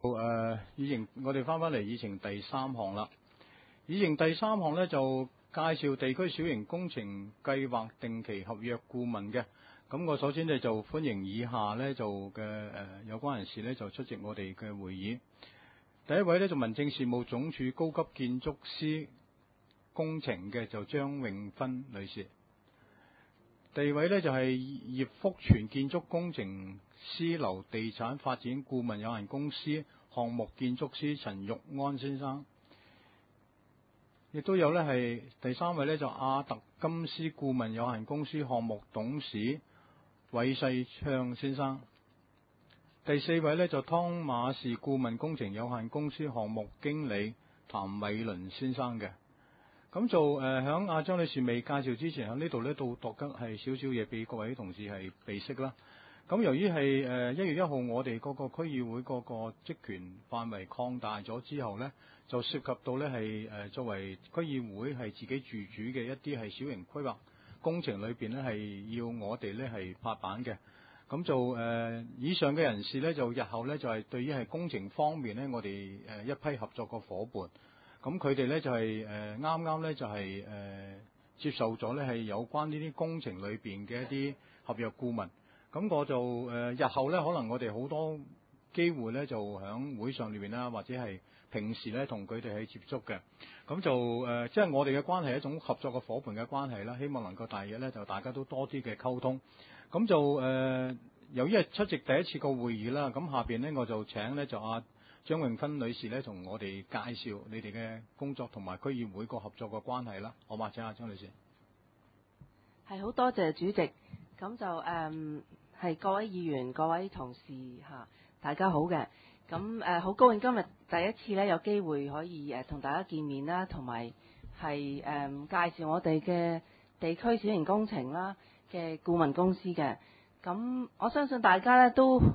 議程我哋翻嚟議程第三項啦。議程第三項呢，就介紹地區小型工程計劃定期合約顧問嘅。咁我首先呢，就歡迎以下呢就嘅有關人士呢，就出席我哋嘅會議。第一位呢，就民政事務總署高級建築師工程嘅就張永芬女士。第二位呢，就係葉福全建築工程師樓地產發展顧問有限公司項目建築師陳玉安先生。亦都有呢，係第三位呢，就亞特金斯顧問有限公司項目董事韋世昌先生。第四位呢，就湯馬士顧問工程有限公司項目經理譚偉倫先生嘅。咁就響阿張女士未介紹之前，喺呢度呢度度得係少少嘢俾各位同事係備悉啦。咁由於係1月1號我哋嗰個區議會嗰個職權範圍擴大咗之後呢，就涉及到呢係作為區議會係自己自主嘅一啲係小型規劃工程裏邊呢，係要我哋呢係拍板嘅。咁就以上嘅人士呢，就日後呢，就係對於係工程方面呢，我哋一批合作嘅伙伴。咁佢哋呢，就係啱啱呢，就係接受咗呢係有關呢啲工程裏邊嘅一啲合約顧問。咁我就日後呢，可能我哋好多機會呢，就喺會上裏邊啦，或者係平時呢，同佢哋去接觸嘅。咁就即係我哋嘅關係係一種合作嘅伙伴嘅關係啦。希望能夠大約呢，就大家都多啲嘅溝通。咁就由於係出席第一次個會議啦，咁下邊呢，我就請呢，就張永芬女士呢，同我哋介紹你哋嘅工作同埋區議會個合作嘅關係啦。好嘛，請阿張女士。 係，好多謝主席。咁就係各位議員、各位同事嚇，大家好嘅。咁好高興今日第一次呢，有機會可以同大家見面啦，同埋係介紹我哋嘅地區小型工程啦嘅顧問公司嘅。咁我相信大家呢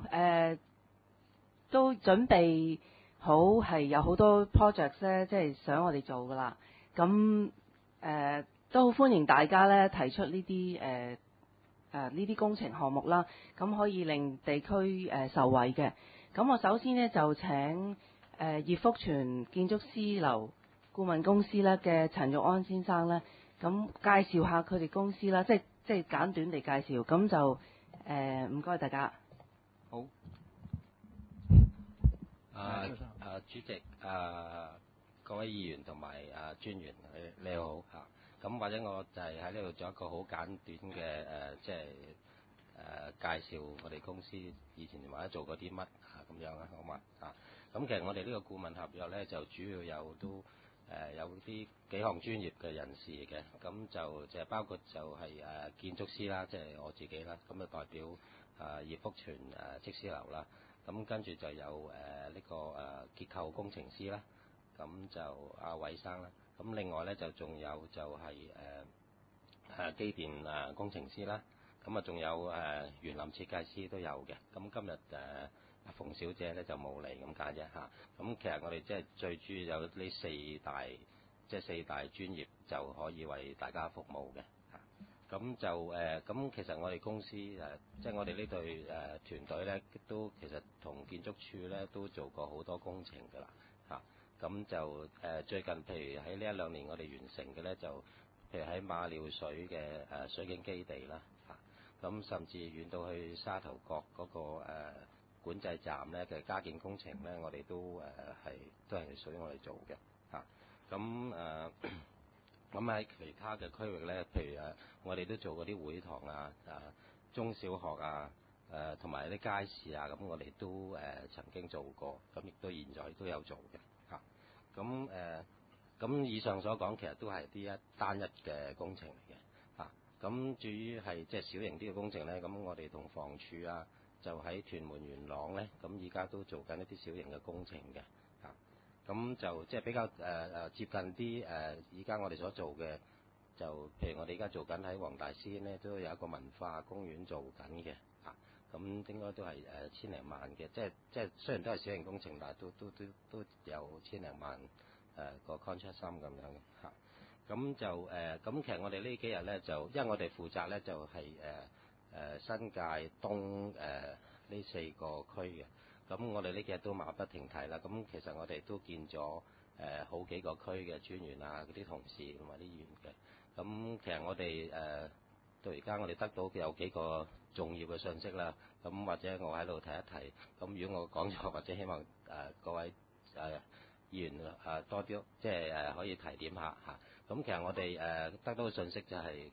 都準備好係有好多 project 咧，即係想我哋做噶啦。咁都好歡迎大家咧提出呢啲呢啲工程項目啦，咁可以令地區受惠嘅。咁我首先呢，就請葉福全建築師樓顧問公司咧嘅陳玉安先生咧，咁介紹下佢哋公司啦，即係簡短地介紹。咁就唔該大家。 好。 主席，各位議員同埋專員，你好嚇。咁或者我就係喺呢度做一個好簡短嘅即係介紹我哋公司以前或者做過啲乜咁樣啦，好嘛啊？咁其實我哋呢個顧問合約咧，就主要有都有啲幾項專業嘅人士嘅，咁就包括就係建築師啦，即係我自己啦，咁就代表葉福全則師樓啦。咁跟住就有呢個結構工程師啦，咁就阿韋生啦。咁另外咧就仲有就係機電工程師啦。咁啊仲有園林設計師都有嘅。咁今日馮小姐咧就冇嚟咁解啫嚇。咁其實我哋即係最主要有呢四大專業就可以為大家服務嘅。咁就咁其實我哋公司即係我哋呢隊團隊咧，都其實同建築署咧都做過好多工程㗎啦嚇。咁就最近譬如喺呢1-2年我哋完成嘅咧，就譬如喺馬料水嘅水警基地啦嚇。咁甚至遠到去沙頭角嗰個管制站咧嘅加建工程咧，我哋都係屬於我哋做嘅嚇。咁喺其他嘅區域咧，譬如我哋都做過啲會堂中小學同埋啲街市咁我哋都曾經做過，咁亦都現在都有做嘅嚇。咁以上所講其實都係啲單一嘅工程嚟嘅嚇。咁至於係即係小型啲嘅工程咧，咁我哋同房署就喺屯門元朗咧，咁而家都做緊一啲小型嘅工程嘅。咁就即係比較接近啲而家我哋所做嘅，就譬如我哋而家做緊喺黃大仙咧，都有一個文化公園做緊嘅嚇。咁應該都係千零萬嘅，即係雖然都係小型工程，但係都有千零萬個 contract sum 咁樣嘅嚇。咁就咁其實我哋呢幾日咧就，因為我哋負責咧就係新界東呢4個區嘅。 咁我哋呢幾日都馬不停蹄啦。咁其實我哋都見咗好幾個區嘅專員啊、嗰啲同事同埋啲議員嘅。咁其實我哋到而家我哋得到有幾個重要嘅信息啦。咁或者我喺度提一提。咁如果我講錯，或者希望各位議員多啲即係可以提點下嚇。咁其實我哋得到嘅信息就係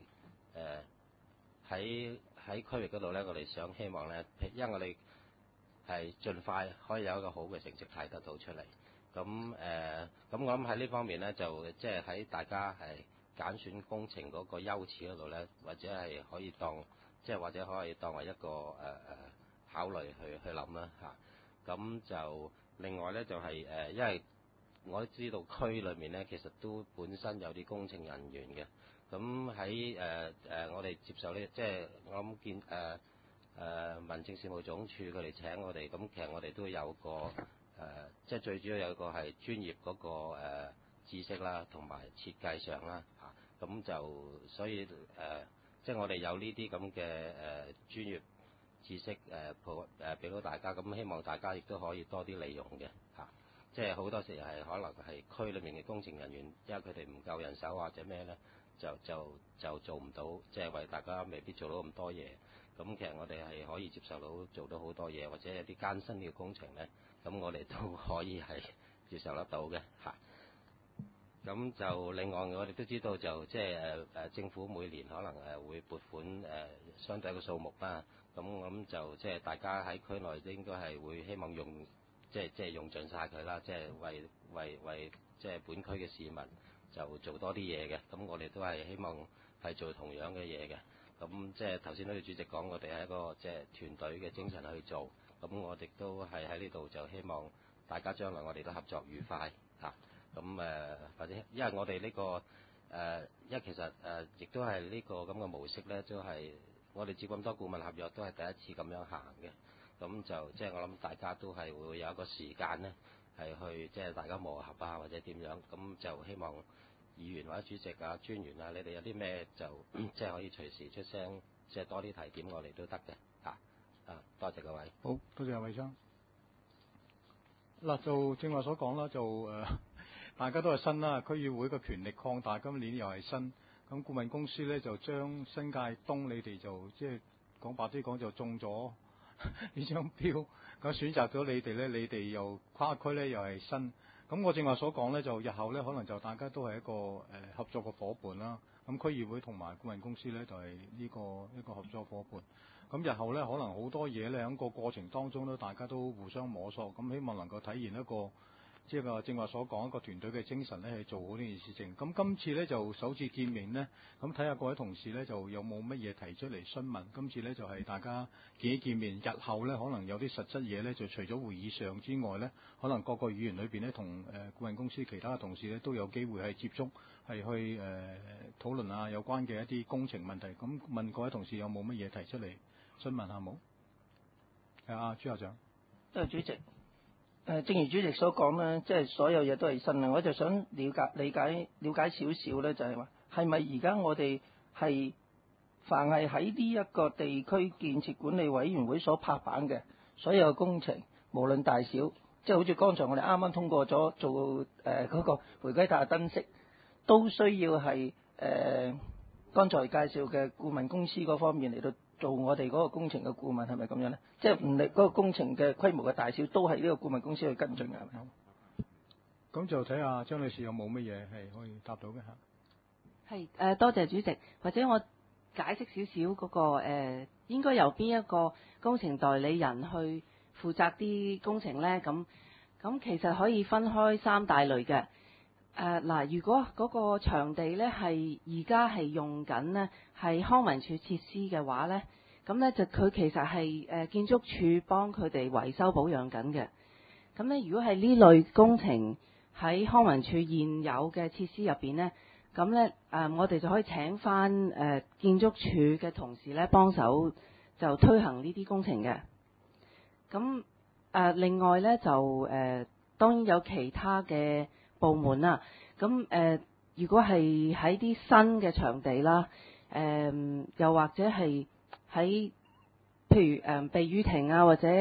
喺區域嗰度咧，我哋希望咧，因為我哋係盡快可以有一個好嘅成績睇得到出嚟。咁我諗喺呢方面咧，就即係喺大家係揀選工程嗰個優次嗰度咧，或者係可以當即係或者可以當為一個考慮去諗啦嚇。咁就另外咧就係因為我都知道區裏面咧，其實都本身有啲工程人員嘅。咁喺我哋接受呢，即係我諗見民政事務總署佢哋請我哋，咁其實我哋都有個即係最主要有個係專業嗰個知識啦，同埋設計上啦嚇。咁就所以即係我哋有呢啲咁嘅專業知識俾到大家，咁希望大家亦都可以多啲利用嘅嚇。即係好多時係可能係區裏面嘅工程人員，因為佢哋唔夠人手或者咩咧，就做唔到，即係為大家未必做到咁多嘢。咁其實我哋係可以接受到做到好多嘢，或者有啲艱辛嘅工程咧，咁我哋都可以係接受得到嘅嚇。咁就另外我哋都知道就即係政府每年可能會撥款相對嘅數目啦。咁就即係大家喺區內應該係會希望用即係用盡晒佢啦，即係為即係本區嘅市民就做多啲嘢嘅。咁我哋都係希望係做同樣嘅嘢嘅。咁即係頭先都主席講，我哋係一個即係團隊嘅精神去做。咁我哋都係喺呢度就希望大家將來我哋都合作愉快嚇。咁或者因為我哋呢個因為其實亦都係呢個咁嘅模式咧，都係我哋接咁多顧問合約都係第一次咁樣行嘅。咁就即係我諗大家都係會有一個時間咧，係去即係大家磨合啊，或者點樣。咁就希望議員或者主席啊、專員啊，你哋有啲咩就即係可以隨時出聲，即係多啲提點我哋都得嘅嚇。多謝各位。 好，多謝阿韋生。嗱，就正話所講啦，就大家都係新啦，區議會嘅權力擴大，今年又係新。咁顧問公司咧就將新界東你哋就即係講白啲講就中咗呢張票，咁選擇咗你哋咧，你哋又跨區咧又係新。咁我正話所講咧，就日後咧可能就大家都係一個合作嘅伙伴啦。咁區議會同埋顧問公司咧就係呢個一個合作伙伴。咁日後咧可能好多嘢咧喺個過程當中咧，大家都互相摸索，咁希望能夠體現一個即係個正話所講一個團隊嘅精神咧，係做好呢件事情。咁今次咧就首次見面呢，咁睇下各位同事咧就有冇乜嘢提出嚟詢問。今次咧就係大家見面，日後咧可能有啲實質嘢咧，就除咗會議上之外咧，可能各個議員裏邊咧同顧問公司其他嘅同事咧都有機會係接觸，係去討論下有關嘅一啲工程問題。咁問各位同事有冇乜嘢提出嚟詢問下冇？朱校長。 多謝主席。正如主席所講咧，即係所有嘢都係新嘅。我就想了解少少咧，就係話係咪而家我哋係凡係喺呢一個地區建設管理委員會所拍板嘅所有工程，無論大小，即係好似剛才我哋啱啱通過咗做嗰個回歸塔燈飾，都需要係剛才介紹嘅顧問公司嗰方面嚟到做我哋嗰個工程嘅顧問，係咪咁樣咧？即係唔理嗰個工程嘅規模嘅大小，都係呢個顧問公司去跟進嘅，係咪？ 咁就睇下張女士有冇乜嘢係可以答到嘅嚇。 係多謝主席，或者我解釋少少嗰個應該由邊一個工程代理人去負責啲工程咧？咁其實可以分開三大類嘅。嗱，如果嗰個場地咧係而家係用緊呢係康文署設施嘅話咧，咁咧就佢其實係建築署幫佢哋維修保養緊嘅。咁咧如果係呢類工程喺康文署現有嘅設施入邊咧，咁咧我哋就可以請翻建築署嘅同事咧幫手就推行呢啲工程嘅。咁另外咧就當然有其他嘅部門啦，咁如果係喺啲新嘅場地啦，又或者係喺譬如避雨亭啊或者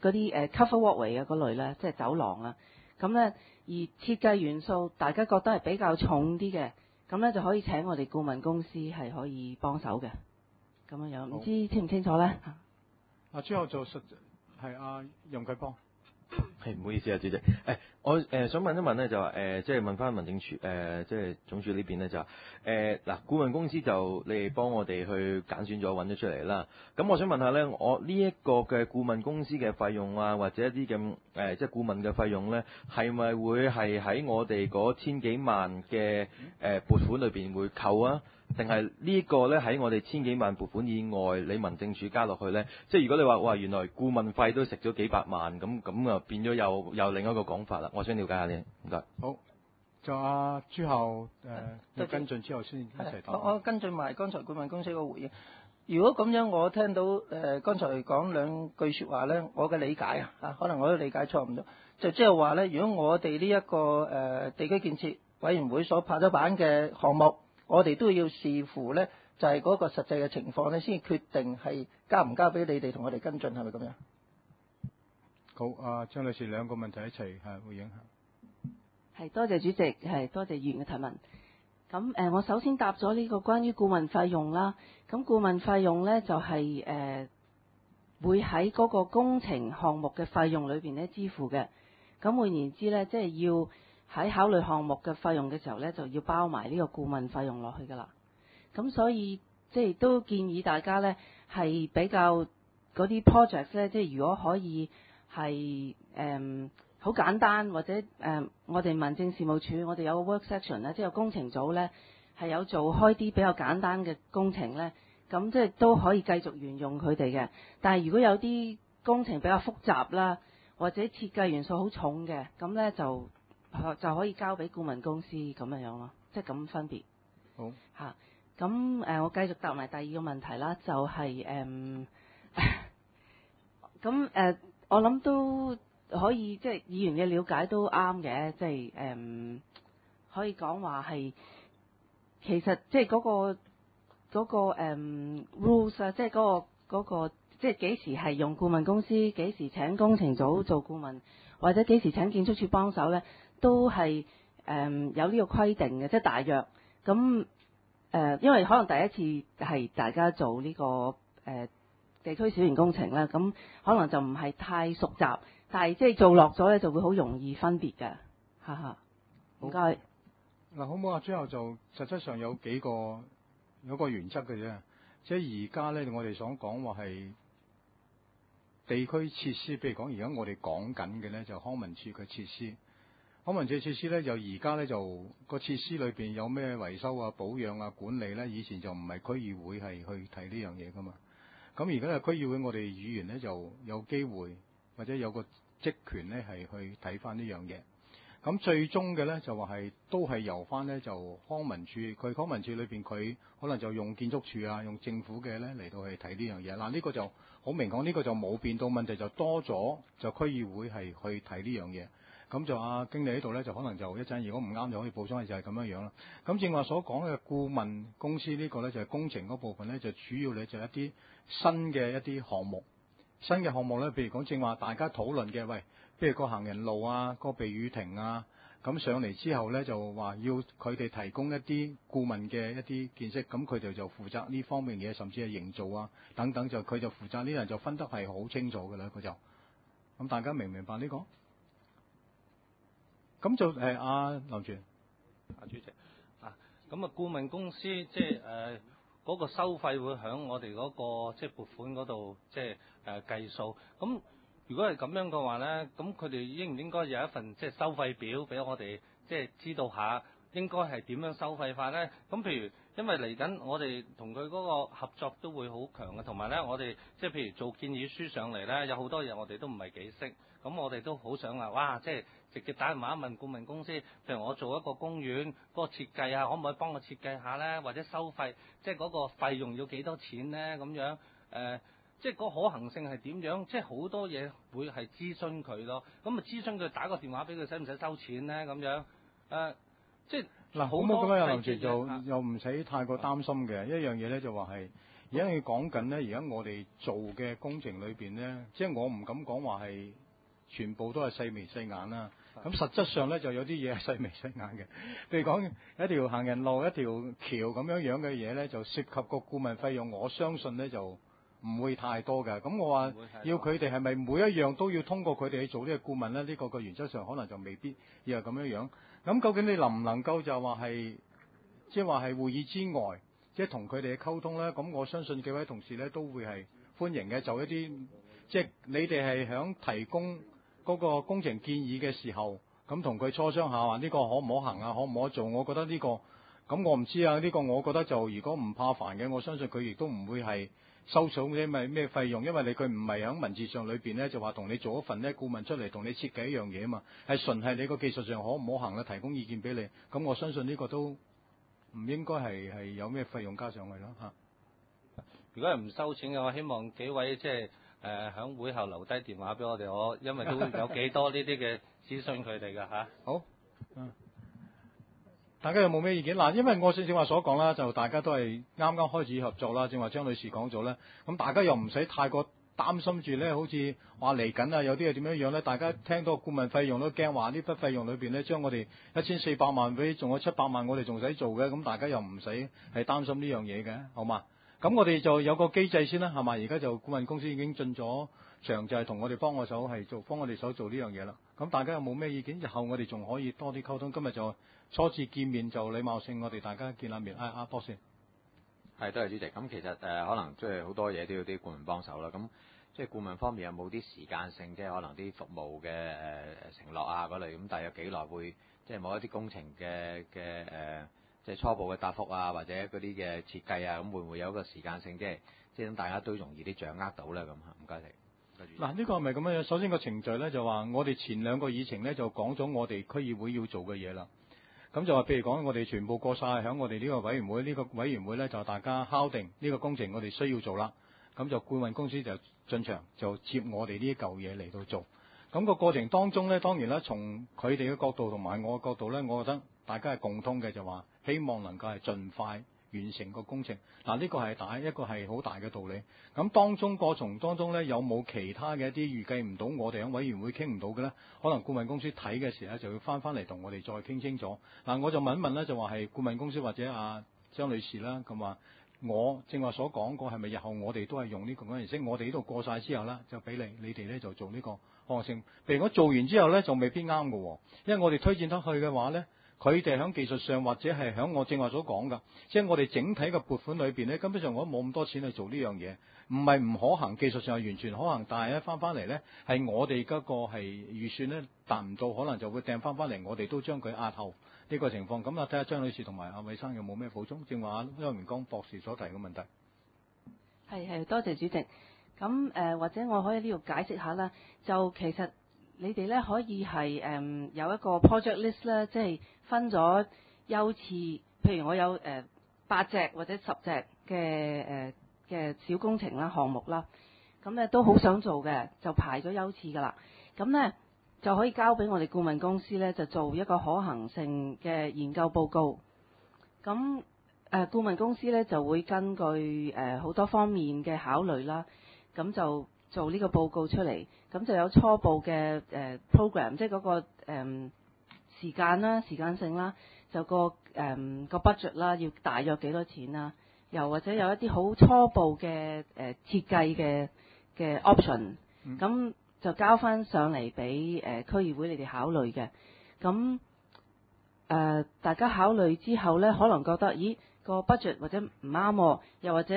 嗰啲cover walkway 啊嗰類咧，即係走廊啦。咁咧而設計元素大家覺得係比較重啲嘅，咁咧就可以請我哋顧問公司係可以幫手嘅。咁樣樣，唔知清唔清楚咧？ 之後就係阿任啟邦。 係唔好意思啊，主席。我想問一問咧，就話即係問翻民政處即係總署呢邊咧，就話嗱，顧問公司就你哋幫我哋去揀選咗揾咗出嚟啦。咁我想問下咧，我呢一個嘅顧問公司嘅費用啊，或者一啲咁即係顧問嘅費用咧，係咪會係喺我哋嗰千幾萬嘅撥款裏邊會扣啊？定係呢個咧喺我哋千幾萬撥款以外，你民政處加落去咧？即係如果你話哇，原來顧問費都食咗幾百萬，咁啊變咗又另一個講法啦。我想了解下你，唔該。 好，就阿朱校要跟進之後先一齊答。 我跟進埋剛才顧問公司個回應。如果咁樣，我聽到剛才講兩句説話咧，我嘅理解可能我都理解錯誤咗，就即係話咧，如果我哋呢一個地區建設委員會所拍咗板嘅項目，我哋都要視乎咧，就係嗰個實際嘅情況咧，先決定係交唔交俾你哋同我哋跟進，係咪咁樣？ 好，張女士兩個問題一齊回應下。 係多謝主席，係多謝議員嘅提問。咁我首先答咗呢個關於顧問費用啦。咁顧問費用咧就係會喺嗰個工程項目嘅費用裏邊咧支付嘅。咁換言之咧，即係要喺考慮項目嘅費用嘅時候咧，就要包埋呢個顧問費用落去㗎啦。咁所以即係都建議大家咧係比較嗰啲 project 咧，即係如果可以係好簡單，或者我哋民政事務處我哋有個 work section 咧，即係有工程組咧係有做開啲比較簡單嘅工程咧，咁即係都可以繼續沿用佢哋嘅。但係如果有啲工程比較複雜啦，或者設計元素好重嘅，咁咧就可以交俾顧問公司咁樣樣咯，即係咁分別。 好嚇，咁我繼續答埋第二個問題啦，就係咁我諗都可以，即係議員嘅了解都啱嘅，即係可以講話係其實即係嗰個rules 啊，即係嗰個即係幾時係用顧問公司，幾時請工程組做顧問，或者幾時請建築署幫手咧，都係有呢個規定嘅，即係大約咁因為可能第一次係大家做呢個地區小型工程啦，咁可能就唔係太熟習，但係即係做落咗咧就會好容易分別嘅，哈哈。唔該。 嗱，好唔好啊？之後就實質上有個原則嘅啫，即係而家咧我哋想講話係地區設施，譬如講而家我哋講緊嘅咧就康文署嘅設施。康文署設施咧，就而家咧就個設施裏邊有咩維修啊、保養啊、管理咧，以前就唔係區議會係去睇呢樣嘢噶嘛。咁而家嘅區議會，我哋議員咧就有機會或者有個職權咧係去睇翻呢樣嘢。咁最終嘅咧就話係都係由翻咧就康文署，佢康文署裏邊佢可能就用建築署啊、用政府嘅咧嚟到去睇呢樣嘢。嗱，呢個就好明講，呢個就冇變到，問題就多咗，就區議會係去睇呢樣嘢。咁就經理喺度咧，就可能就一陣，如果唔啱就可以補充，就係咁樣樣啦。咁正話所講嘅顧問公司呢個咧，就係工程嗰部分咧，就主要咧就一啲新嘅一啲項目。新嘅項目咧，譬如講正話大家討論嘅，喂，譬如個行人路啊、個避雨亭啊，咁上嚟之後咧，就話要佢哋提供一啲顧問嘅一啲見識，咁佢哋就負責呢方面嘢，甚至係營造啊等等，就佢就負責呢樣，就分得係好清楚㗎啦。佢就咁，大家明唔明白呢個？咁就林全主席咁顧問公司即係嗰個收費會響我哋嗰個即係撥款嗰度即係計數。咁如果係咁樣嘅話咧，咁佢哋應唔應該有一份即係收費表俾我哋即係知道下應該係點樣收費法咧？咁譬如因為嚟緊我哋同佢嗰個合作都會好強嘅，同埋咧我哋即係譬如做建議書上嚟咧，有好多嘢我哋都唔係幾識，咁我哋都好想話哇即係直接打電話問顧問公司，譬如我做一個公園嗰個設計啊，可唔可以幫我設計下咧？或者收費，即係嗰個費用要幾多錢咧？咁樣即係嗰個可行性係點樣？即係好多嘢會係諮詢佢咯。咁啊諮詢佢打個電話俾佢，使唔使收錢咧？咁樣即係嗱，好冇咁樣林全就又唔使太過擔心嘅。一樣嘢咧就話係而家要講緊咧，而家我哋做嘅工程裏邊咧，即係我唔敢講話係全部都係細眉細眼啦。咁實質上咧就有啲嘢係細眉細眼嘅，譬如講一條行人路、一條橋咁樣樣嘅嘢咧，就涉及個顧問費用，我相信咧就唔會太多嘅。咁我話要佢哋係咪每一樣都要通過佢哋去做呢個顧問咧？呢個原則上可能就未必要係咁樣樣。咁究竟你能唔能夠就話係即係話係會議之外，即係同佢哋嘅溝通咧？咁我相信幾位同事咧都會係歡迎嘅。就一啲即係你哋係響提供嗰個工程建議嘅時候，咁同佢磋商下話呢個可唔可行啊，可唔可做？我覺得呢個咁我唔知啊。呢個我覺得就如果唔怕煩嘅，我相信佢亦都唔會係收取啲咩費用，因為佢唔係喺文字上裏邊咧就話同你做一份咧顧問出嚟同你設計一樣嘢啊嘛，係純係你個技術上可唔可行咧，提供意見俾你。咁我相信呢個都唔應該係有咩費用加上去咯嚇。 如果係唔收錢嘅話，希望幾位即係響會後留低電話俾我哋，因為都有幾多呢啲嘅諮詢佢哋㗎嚇。 好，大家有冇咩意見？嗱，因為我正話所講啦，就大家都係啱啱開始合作啦。正話張女士講咗咧，咁大家又唔使太過擔心住咧，好似話嚟緊啊，有啲係點樣樣咧？大家聽到顧問費用都驚話呢筆費用裏邊咧，將我哋1400萬俾，仲有700萬我哋仲使做嘅，咁大家又唔使係擔心呢樣嘢嘅，好嘛？咁我哋就有個機制先啦，係嘛？而家就顧問公司已經進咗場，就係同我哋幫我哋手做呢樣嘢啦。咁大家有冇咩意見？日後我哋仲可以多啲溝通。今日就初次見面就禮貌性，我哋大家見下面。阿博士， 係，多謝主席。咁其實可能即係好多嘢都要啲顧問幫手啦。咁即係顧問方面有冇啲時間性，即係可能啲服務嘅承諾啊嗰類咁，大約幾耐會即係某一啲工程嘅即係初步嘅答覆啊，或者嗰啲嘅設計啊，咁會唔會有一個時間性，即係等大家都容易啲掌握到咧咁嚇？唔該你。 嗱，呢個係咪咁樣？首先個程序咧就話，我哋前兩個議程咧就講咗我哋區議會要做嘅嘢啦。咁就話譬如講，我哋全部過晒喺我哋呢個委員會，呢個委員會咧就大家敲定呢個工程我哋需要做啦。咁就顧問公司就進場就接我哋呢一嚿嘢嚟到做。咁個過程當中咧，當然啦，從佢哋嘅角度同埋我嘅角度咧，我覺得大家係共通嘅，就話希望能夠係盡快完成個工程。嗱，呢個係一個係好大嘅道理。咁過程當中咧，有冇其他嘅一啲預計唔到，我哋喺委員會傾唔到嘅咧？可能顧問公司睇嘅時候就要翻嚟同我哋再傾清楚。嗱，我就問一問咧，就話係顧問公司或者阿張女士啦，咁話我正話所講過係咪日後我哋都係用呢個形式？我哋呢度過晒之後啦，就俾你哋咧就做呢個可行性。譬如我做完之後咧，就未必啱嘅，因為我哋推薦得去嘅話咧。佢哋喺技術上或者係喺我正話所講㗎，即係我哋整體嘅撥款裏邊咧，根本上我都冇咁多錢去做呢樣嘢，唔係唔可行，技術上係完全可行，但係咧翻嚟咧係我哋嗰個係預算咧達唔到，可能就會掟翻嚟，我哋都將佢壓後呢個情況。咁啊，睇下張女士同埋阿韋生有冇咩補充？正話邱明光博士所提嘅問題。 係，多謝主席。咁或者我可以呢度解釋下啦，就其實。你哋咧可以係有一個 project list 咧，即係分咗優次，譬如我有8隻或者10隻嘅小工程啦、項目啦，咁咧都好想做嘅，就排咗優次㗎啦。咁咧就可以交俾我哋顧問公司咧，就做一個可行性嘅研究報告。咁顧問公司咧就會根據好多方面嘅考慮啦，咁就做呢個報告出嚟，咁就有初步嘅program， 即係嗰個時間啦、時間性啦，就個 budget 啦，要大約幾多錢啦，又或者有一啲好初步嘅設計嘅 option， 咁就交翻上嚟俾區議會你哋考慮嘅。咁大家考慮之後咧，可能覺得咦個 budget 或者唔啱，又或者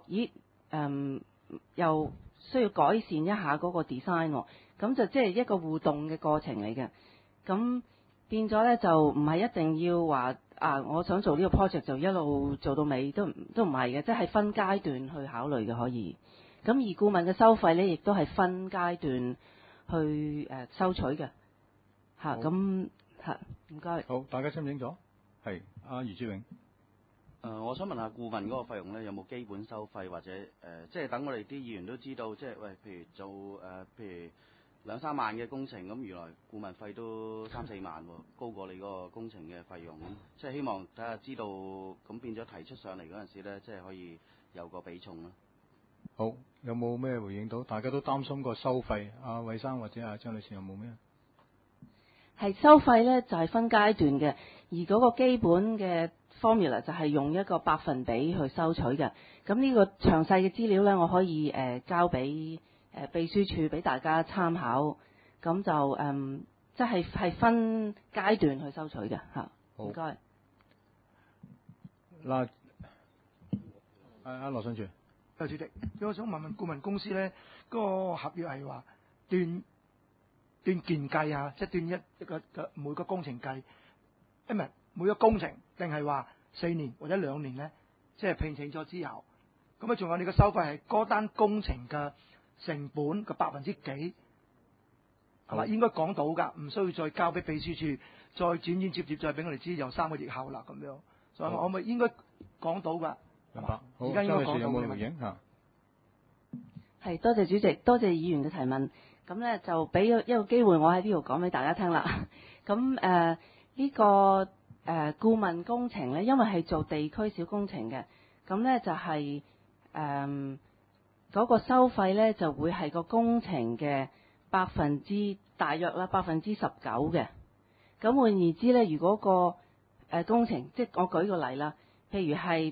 又需要改善一下嗰個 design， 咁就即係一個互動嘅過程嚟嘅。咁變咗咧就唔係一定要話我想做呢個 project 就一路做到尾，都唔係嘅，即係分階段去考慮嘅可以。咁而顧問嘅收費咧，亦都係分階段去收取嘅。咁唔該。 好，大家清唔清楚？係阿余志永。 我想問下顧問嗰個費用咧，有冇基本收費或者即係等我哋啲議員都知道，即係喂，譬如做譬如2-3萬嘅工程，咁原來顧問費都3-4萬喎，高過你嗰個工程嘅費用，咁即係希望睇下知道，咁變咗提出上嚟嗰陣時咧，即係可以有個比重咯。 好，有冇咩回應到？大家都擔心個收費，阿韋生或者阿張女士有冇咩？ 係收費咧就係分階段嘅，而嗰個基本嘅 formula 就係用一個百分比去收取嘅。咁呢個詳細嘅資料咧，我可以交俾秘書處俾大家參考。咁就即係分階段去收取嘅嚇。唔該。 嗱，阿羅信柱。 主席，我想問顧問公司咧，嗰個合約係話斷件計啊，即係斷一個每個工程計，唔係每個工程，定係話4年或者2年咧？即係聘請咗之後，咁啊仲有你個收費係嗰單工程嘅成本嘅幾%，係嘛？應該講到㗎，唔需要再交俾秘書處，再轉接再俾我哋知，由3個月後啦咁樣。所以我咪應該講到㗎。 明白。好， 而家應該張女士有冇講到回應嚇？ 係，多謝主席，多謝議員嘅提問。咁咧就俾一個機會我喺呢度講俾大家聽啦。咁呢個顧問工程咧，因為係做地區小工程嘅，咁咧就係嗰個收費咧就會係個工程嘅大約啦19%嘅。咁換言之咧，如果個工程，即係我舉個例啦，譬如係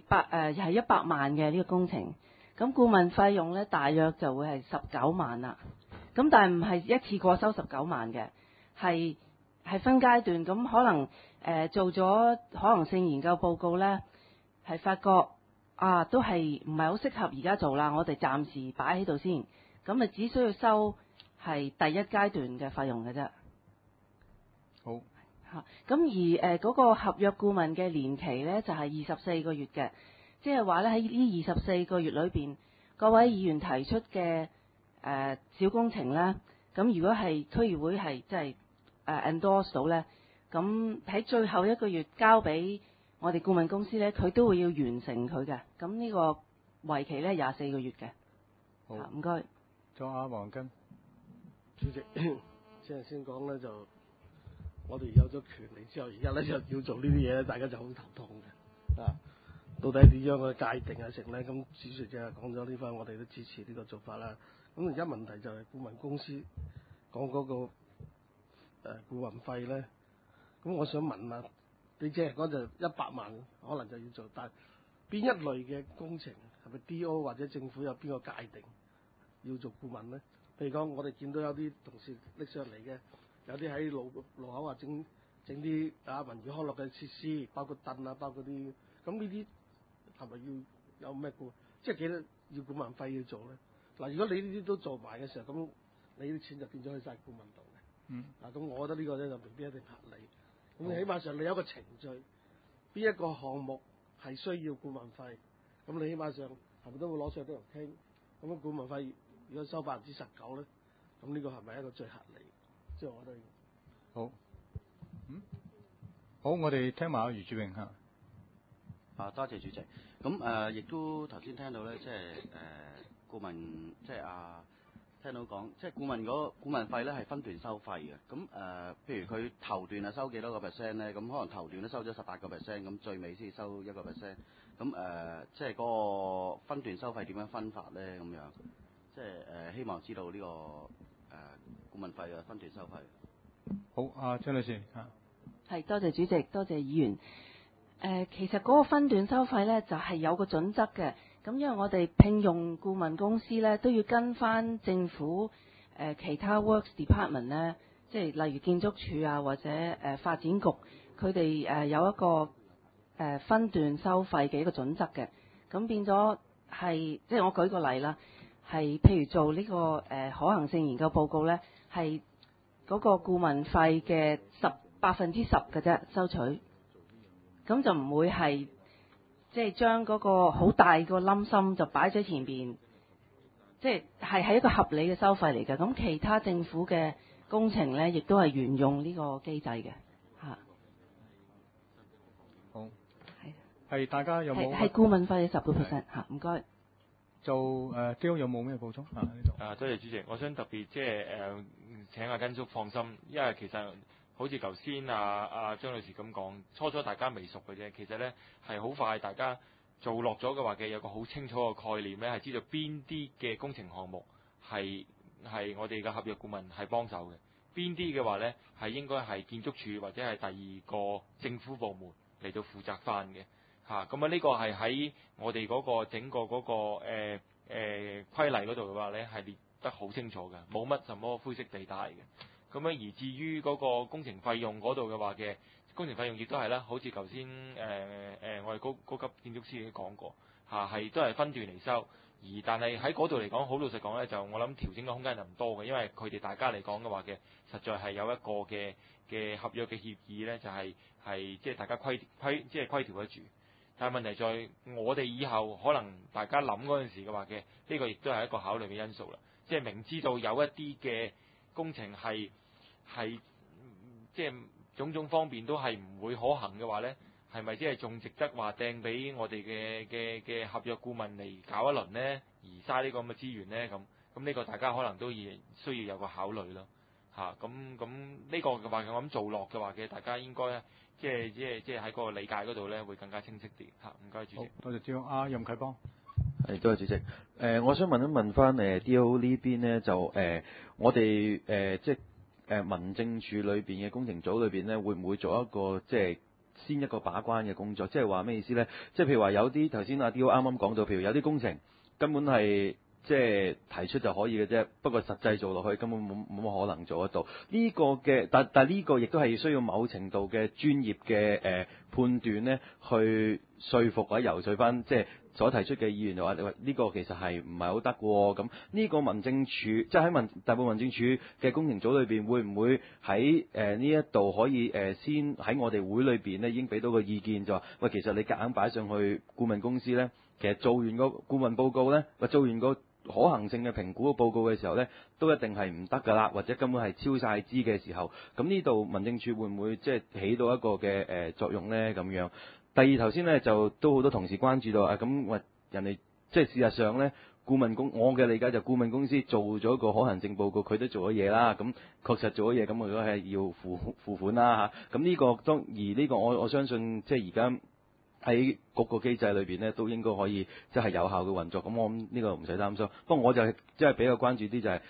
100萬嘅呢個工程，咁顧問費用咧大約就會係19萬啦。咁但係唔係一次過收19萬嘅，係分階段。咁可能做咗可能性研究報告咧，係發覺都係唔係好適合而家做啦，我哋暫時擺喺度先。咁咪只需要收係第一階段嘅費用嘅啫。 好。 咁而嗰個合約顧問嘅年期咧就係24個月嘅，即係話咧喺呢24個月裏邊，各位議員提出嘅小工程咧，咁如果係區議會係即係endorse 到咧，咁喺最後一個月交俾我哋顧問公司咧，佢都會要完成佢嘅。咁呢個為期咧24個月嘅。 好， 唔該。 仲有阿黃根主席，即係先講咧就。我哋有咗權利之後，而家咧就要做呢啲嘢咧，大家就好頭痛嘅。到底點樣去界定啊成咧？咁主席就講咗呢番，我哋都支持呢個做法啦。咁而家問題就係顧問公司講嗰個顧問費咧。咁我想問下，你即係講就100萬可能就要做，但係邊一類嘅工程係咪 D.O. 或者政府有邊個界定要做顧問咧？譬如講，我哋見到有啲同事拎上嚟嘅。有啲喺路口啊，整啲文娛康樂嘅設施，包括凳啊，包括啲咁呢啲係咪要有咩顧？即係幾多要顧問費要做咧？嗱，如果你呢啲都做埋嘅時候，咁你啲錢就變咗去晒顧問度嘅。咁我覺得呢個咧就未必一定合理。咁起碼上你有一個程序，邊一個項目係需要顧問費，咁你起碼上係咪都會攞上嚟傾？咁顧問費如果收19%咧，咁呢個係咪一個最合理？即係我覺得好，好，我哋聽埋阿余志榮嚇。 多謝主席。咁亦都頭先聽到咧，即係顧問，即係聽到講，即係顧問嗰顧問費咧係分段收費嘅。咁譬如佢頭段係收幾多個 percent 咧？咁可能頭段都收咗18%，咁最尾先收1%。咁即係嗰個分段收費點樣分法咧？咁樣即係希望知道呢個顧問費嘅分段收費。 好，張女士嚇。 係，多謝主席，多謝議員。其實嗰個分段收費咧就係有個準則嘅。咁因為我哋聘用顧問公司咧都要跟翻政府其他 works department 咧，即係例如建築署啊或者發展局，佢哋有一個分段收費嘅一個準則嘅。咁變咗係即係我舉個例啦，係譬如做呢個可行性研究報告咧，係嗰個顧問費嘅10%嘅啫收取，咁就唔會係即係將嗰個好大個冧心就擺喺前邊，即係一個合理嘅收費嚟嘅。咁其他政府嘅工程咧，亦都係沿用呢個機制嘅嚇。 好，係大家有冇？ 係顧問費嘅10%嚇，唔該。 就Dion 有冇咩補充啊？呢度多謝主席，我想特別即係請阿根叔放心，因為其實好似頭先張女士咁講，初大家未熟嘅啫，其實咧係好快大家做落咗嘅話嘅有個好清楚嘅概念呢，係知道邊啲嘅工程項目係我哋嘅合約顧問係幫手嘅，邊啲嘅話呢係應該係建築署或者係第二個政府部門嚟到負責翻嘅嚇。咁呢個係喺我哋嗰個整個嗰個規例嗰度嘅話呢，係列得好清楚嘅，冇乜什麼灰色地帶嘅。咁樣而至於嗰個工程費用嗰度嘅話嘅工程費用亦都係啦，好似頭先我哋高級建築師已經講過嚇，係都係分段嚟收。但係喺嗰度嚟講，好老實講呢，就我諗調整嘅空間就唔多嘅，因為佢哋大家嚟講嘅話嘅，實在係有一個嘅合約嘅協議呢，就係即係大家規條得住。但係問題在我哋以後可能大家諗嗰陣時嘅話嘅，呢個亦都係一個考慮嘅因素啦。即係明知道有一啲嘅工程係即係種種方面都係唔會可行嘅話呢，係咪即係仲值得話掟俾我哋嘅合約顧問嚟搞一輪呢？而嘥呢個咁嘅資源呢？咁呢個大家可能都需要有個考慮咯嚇。咁呢個嘅話，我諗做落嘅話嘅，大家應該即係喺個理解嗰度呢會更加清晰啲嚇。唔該，主席。 多謝張任啟邦。 係，多謝主席。我想問一問翻DO 呢邊呢，就我哋即係民政處裏邊嘅工程組裏邊呢，會唔會做一個即係先一個把關嘅工作？即係話咩意思呢？即係譬如話有啲頭先阿 DO 啱啱講到，譬如有啲工程根本係即係提出就可以嘅啫，不過實際做落去根本冇乜可能做得到。呢個嘅但呢個亦都係需要某程度嘅專業嘅判斷呢，去說服或者游說翻即係所提出嘅議員就話：呢個其實係唔係好得喎？咁呢個民政處即係喺大埔民政處嘅工程組裏邊，會唔會喺呢一度可以先喺我哋會裏邊呢已經俾到個意見，就話喂，其實你夾硬擺上去顧問公司呢，其實做完個顧問報告呢，或做完個可行性嘅評估嘅報告嘅時候呢，都一定係唔得㗎啦，或者根本係超晒支嘅時候，咁呢度民政處會唔會即係起到一個嘅作用呢？咁樣。第二頭先呢，就都好多同事關注到咁人哋即係事實上呢，我嘅理解就顧問公司做咗個可行性報告，佢都做咗嘢啦，咁確實做咗嘢，咁佢都係要付款啦嚇。咁呢個呢個我相信即係而家喺各個機制裏邊呢，都應該可以即係有效嘅運作。咁我諗呢個唔使擔心。不過我就即係比較關注啲就係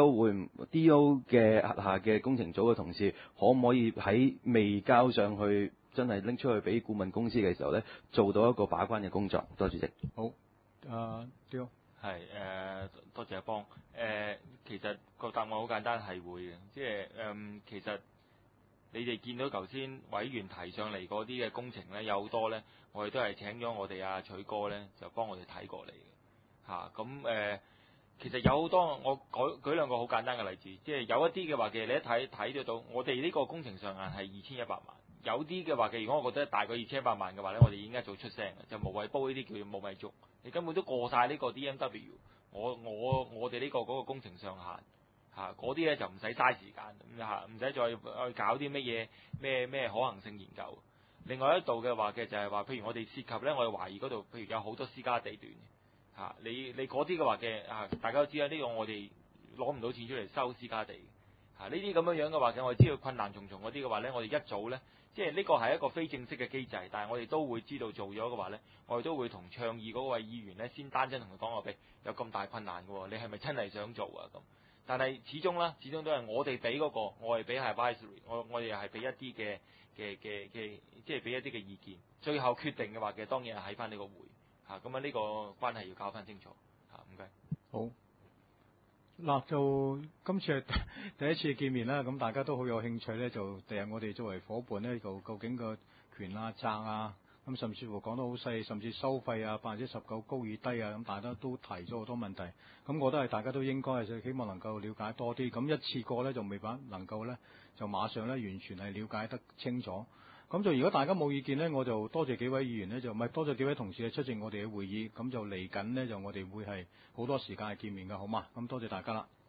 DO 嘅轄下嘅工程組嘅同事，可唔可以喺未交上去真係拎出去俾顧問公司嘅時候呢，做到一個把關嘅工作。多謝主席。 好，DO 係多謝阿邦。其實個答案好簡單，係會嘅。即係其實你哋見到頭先委員提上嚟嗰啲嘅工程呢，有好多呢，我哋都係請咗我哋阿取哥呢，就幫我哋睇過嚟嘅嚇。咁其實有好多，我舉兩個好簡單嘅例子，即係有一啲嘅話嘅，你一睇得到，我哋呢個工程上限係2100萬。有啲嘅話嘅，如果我覺得大過2100萬嘅話呢，我哋已經一早出聲嘅，就無謂煲呢啲叫冇米粥。你根本都過晒呢個 DMW， 我哋呢個嗰個工程上限嚇，嗰啲呢就唔使嘥時間嚇，唔使再去搞啲乜嘢咩可行性研究。另外一度嘅話嘅就係話，譬如我哋涉及呢，我哋懷疑嗰度，譬如有好多私家地段嚇，你嗰啲嘅話嘅大家都知啦，呢個我哋攞唔到錢出嚟收私家地嚇，呢啲咁樣嘅話嘅，我哋知道困難重重嗰啲嘅話呢，我哋一早呢。即係呢個係一個非正式嘅機制，但係我哋都會知道做咗嘅話呢，我哋都會同倡議嗰位議員呢先單真同佢講話，有咁大困難嘅喎，你係咪真係想做啊咁？但係始終都係我哋俾嗰個，我哋俾係 advisory， 我哋係俾一啲嘅即係俾一啲嘅意見，最後決定嘅話嘅當然係喺翻呢個會嚇，咁呢個關係要搞翻清楚嚇，唔該。 好。嗱，就今次係第一次見面啦，咁大家都好有興趣咧，就第日我哋作為伙伴咧，就究竟個權啊、責啊，咁甚至乎講得好細，甚至收費啊19%高與低啊，咁大家都提咗好多問題，咁我覺得係大家都應該係希望能夠了解多啲，咁一次過咧就未必能夠咧就馬上咧完全係了解得清楚。咁就如果大家冇意見呢，我就多謝幾位議員呢，就唔係多謝幾位同事出席我哋嘅會議，咁就嚟緊呢，就我哋會係好多時間係見面嘅，好嘛？咁多謝大家啦。